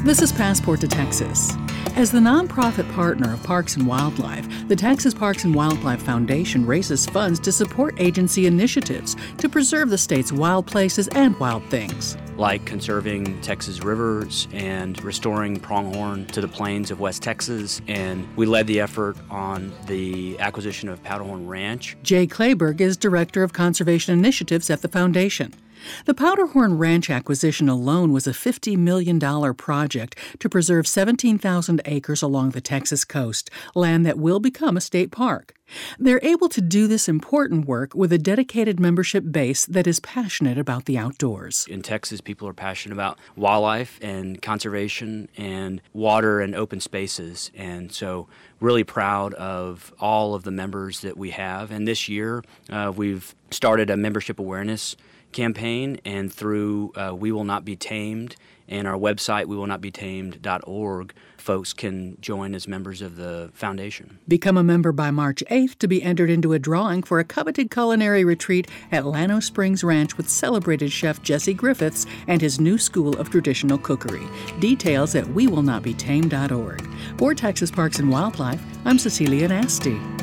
This is Passport to Texas. As the nonprofit partner of Parks and Wildlife, the Texas Parks and Wildlife Foundation raises funds to support agency initiatives to preserve the state's wild places and wild things. Like conserving Texas rivers and restoring pronghorn to the plains of West Texas. And we led the effort on the acquisition of Powderhorn Ranch. Jay Clayburg is Director of Conservation Initiatives at the Foundation. The Powderhorn Ranch acquisition alone was a $50 million project to preserve 17,000 acres along the Texas coast, land that will become a state park. They're able to do this important work with a dedicated membership base that is passionate about the outdoors. In Texas, people are passionate about wildlife and conservation and water and open spaces. And so really proud of all of the members that we have. And this year, we've started a membership awareness campaign, and through We Will Not Be Tamed and our website, wewillnotbetamed.org, folks can join as members of the foundation. Become a member by March 8th to be entered into a drawing for a coveted culinary retreat at Llano Springs Ranch with celebrated chef Jesse Griffiths and his new school of traditional cookery. Details at wewillnotbetamed.org. For Texas Parks and Wildlife, I'm Cecilia Nasty.